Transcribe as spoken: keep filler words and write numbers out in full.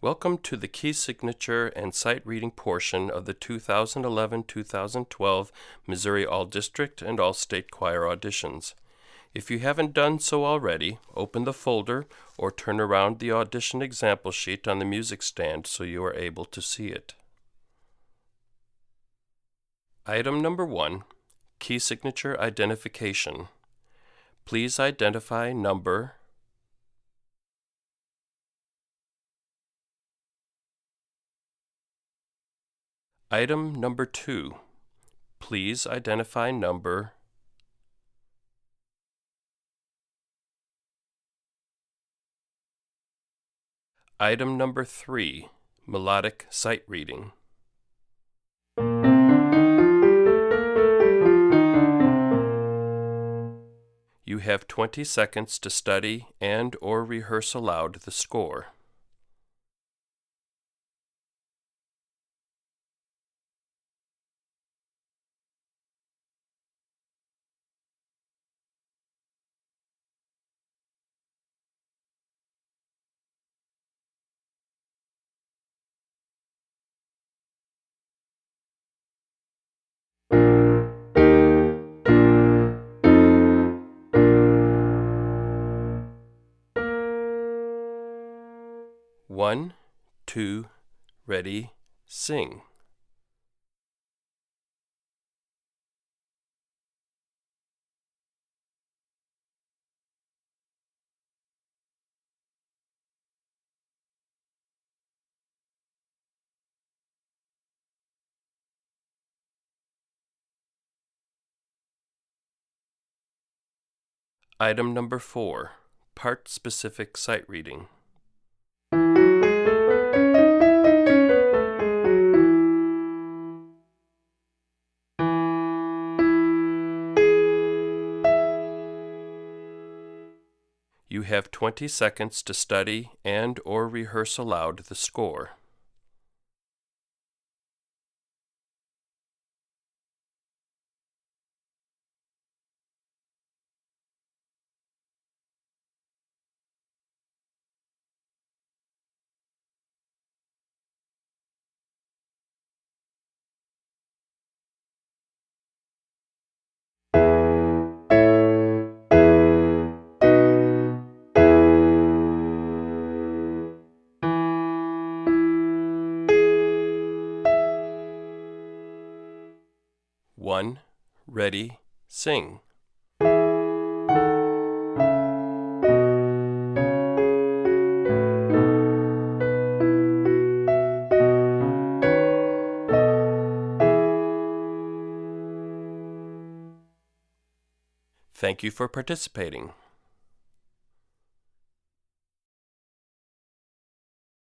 Welcome to the key signature and sight reading portion of the two thousand eleven two thousand twelve Missouri All-District and All-State Choir auditions. If you haven't done so already, open the folder or turn around the audition example sheet on the music stand so you are able to see it. Item number one, key signature identification. Please identify number Item number two, please identify number Item number three, melodic sight reading. You have twenty seconds to study and or rehearse aloud the score. One, two, ready, sing. Item number four, part-specific sight reading. You have twenty seconds to study and or rehearse aloud the score. One, ready, sing. Thank you for participating.